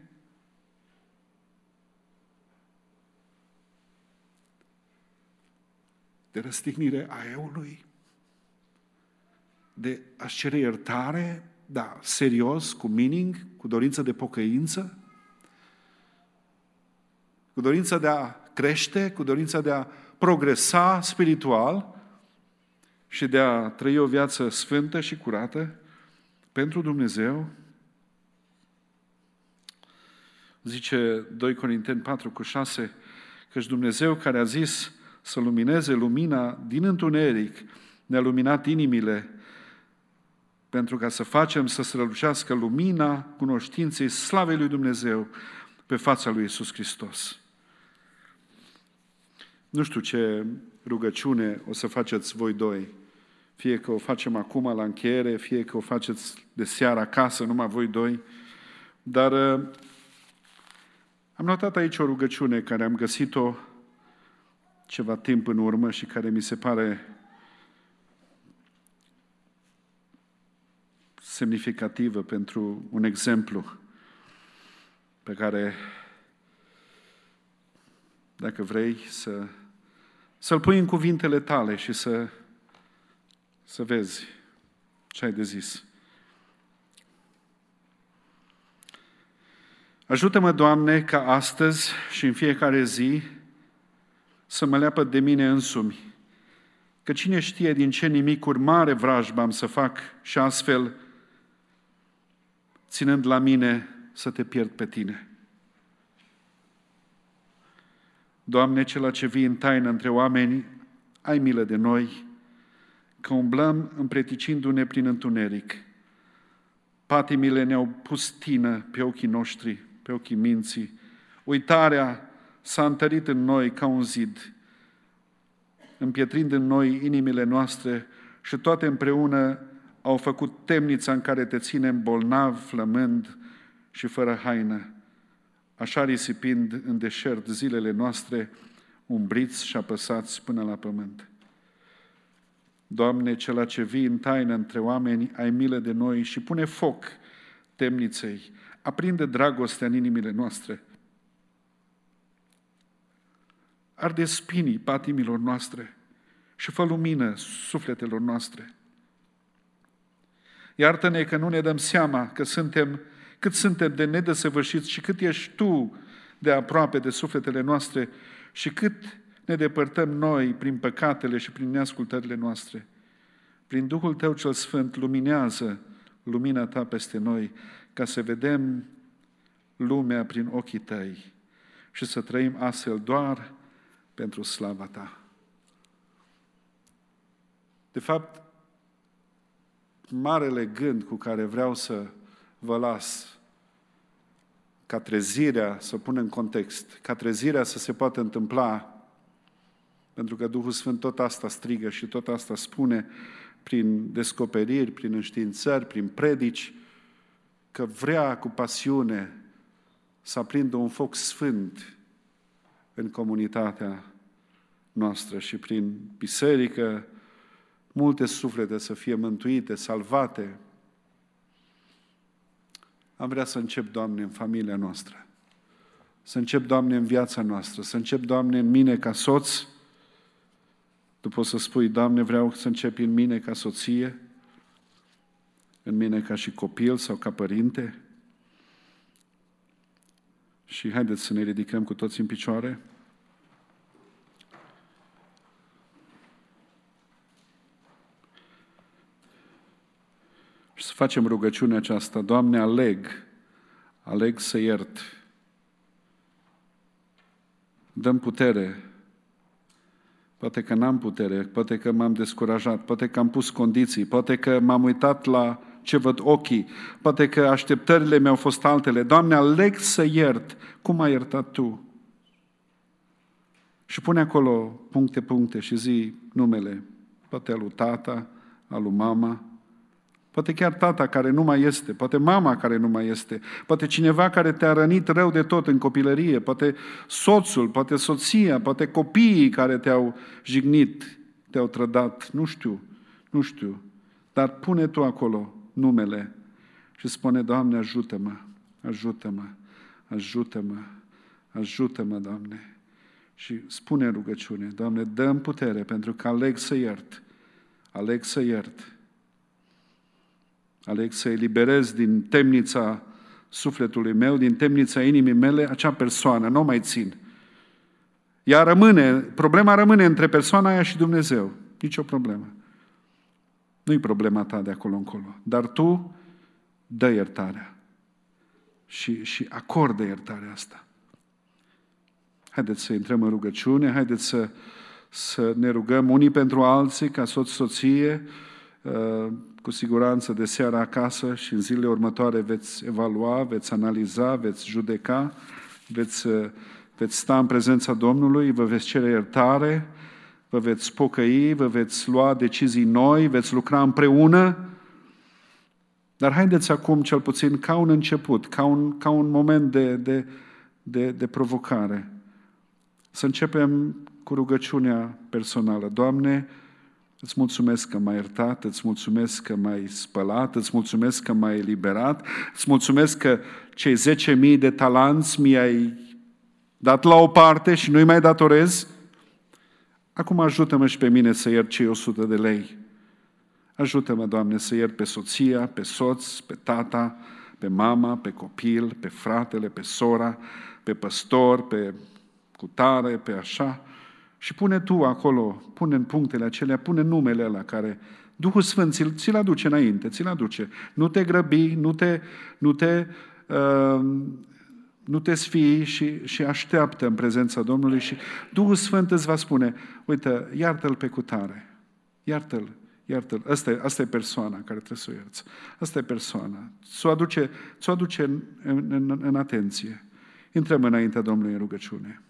Speaker 1: de răstignire a eului, de a-și cere iertare, da, serios, cu meaning, cu dorință de pocăință, cu dorința de a crește, cu dorința de a progresa spiritual și de a trăi o viață sfântă și curată pentru Dumnezeu. Zice 2 Corinteni 4:6, căci Dumnezeu care a zis să lumineze lumina din întuneric, ne-a luminat inimile pentru ca să facem să strălucească lumina cunoștinței slavei lui Dumnezeu pe fața lui Iisus Hristos. Nu știu ce rugăciune o să faceți voi doi, fie că o facem acum la încheiere, fie că o faceți de seară acasă, numai voi doi, dar am notat aici o rugăciune care am găsit-o ceva timp în urmă și care mi se pare semnificativă pentru un exemplu pe care, dacă vrei, să-l pui în cuvintele tale și să vezi ce ai de zis. Ajută-mă, Doamne, ca astăzi și în fiecare zi să mă leapăd de mine însumi, că cine știe din ce nimicuri mare vrajbă am să fac și astfel, ținând la mine, să te pierd pe tine. Doamne, cela ce vii în taină între oameni, ai milă de noi, că umblăm împreticindu-ne prin întuneric. Patimile ne-au pus tină pe ochii noștri, pe ochii minții. Uitarea s-a întărit în noi ca un zid, împietrind în noi inimile noastre și toate împreună au făcut temnița în care te ținem bolnav, flămând și fără haină, așa risipind în deșert zilele noastre, umbriți și apăsați până la pământ. Doamne, cela ce vii în taină între oameni, ai milă de noi și pune foc temniței, aprinde dragostea în inimile noastre. Arde spinii patimilor noastre și fă lumină sufletelor noastre. Iartă-ne că nu ne dăm seama cât suntem de nedesăvârșiți și cât ești Tu de aproape de sufletele noastre și cât ne depărtăm noi prin păcatele și prin neascultările noastre. Prin Duhul Tău cel Sfânt luminează lumina Ta peste noi, ca să vedem lumea prin ochii Tăi și să trăim astfel doar pentru slava Ta. De fapt, marele gând cu care vreau să vă las, ca trezirea, să pun în context, ca trezirea să se poată întâmpla, pentru că Duhul Sfânt tot asta strigă și tot asta spune prin descoperiri, prin înștiințări, prin predici, că vrea cu pasiune să aprindă un foc sfânt în comunitatea noastră și prin biserică multe suflete să fie mântuite, salvate. Am vrea să încep, Doamne, în familia noastră. Să încep, Doamne, în viața noastră. Să încep, Doamne, în mine ca soț. Tu poți să spui, Doamne, vreau să începi în mine ca soție, în mine ca și copil sau ca părinte. Și haideți să ne ridicăm cu toți în picioare. Și să facem rugăciunea aceasta. Doamne, Aleg să iert. Dă-mi putere. Poate că n-am putere, poate că m-am descurajat, poate că am pus condiții, poate că m-am uitat la ce văd ochii, poate că așteptările mi-au fost altele. Doamne, aleg să iert. Cum ai iertat Tu? Și pune acolo puncte și zi numele. Poate al lui tata, al lui mama, poate chiar tata care nu mai este, poate mama care nu mai este, poate cineva care te-a rănit rău de tot în copilărie, poate soțul, poate soția, poate copiii care te-au jignit, te-au trădat, nu știu. Dar pune tu acolo numele și spune, Doamne, ajută-mă, Doamne. Și spune în rugăciune, Doamne, dă-mi putere pentru că aleg să iert. Aleg să eliberez din temnița sufletului meu, din temnița inimii mele, acea persoană, nu o mai țin. Problema rămâne între persoana aia și Dumnezeu. Nici o problemă. Nu-i problema ta de acolo încolo. Dar tu dă iertarea. Și acordă iertarea asta. Haideți să intrăm în rugăciune, haideți să ne rugăm unii pentru alții, ca soție, cu siguranță de seară acasă și în zilele următoare veți evalua, veți analiza, veți judeca, veți sta în prezența Domnului, vă veți cere iertare, vă veți pocăi, vă veți lua decizii noi, veți lucra împreună. Dar haideți acum, cel puțin, ca un început, ca un moment de provocare, să începem cu rugăciunea personală. Doamne, îți mulțumesc că m-ai iertat, îți mulțumesc că m-ai spălat, îți mulțumesc că m-ai eliberat, îți mulțumesc că cei 10.000 de talanți mi-ai dat la o parte și nu-i mai datorez. Acum ajută-mă și pe mine să iert cei 100 de lei. Ajută-mă, Doamne, să iert pe soția, pe soț, pe tata, pe mama, pe copil, pe fratele, pe sora, pe păstor, pe cutare, pe așa. Și pune Tu acolo, pune în punctele acelea, pune numele ăla care Duhul Sfânt ți-l aduce înainte, ți-l aduce. Nu te grăbi, nu te sfii și așteaptă în prezența Domnului și Duhul Sfânt îți va spune, uite, iartă-l pe cutare, iartă-l. Asta e persoana care trebuie să o ierți. Asta e persoana. Ți-o aduce în atenție. Intrăm înaintea Domnului în rugăciune.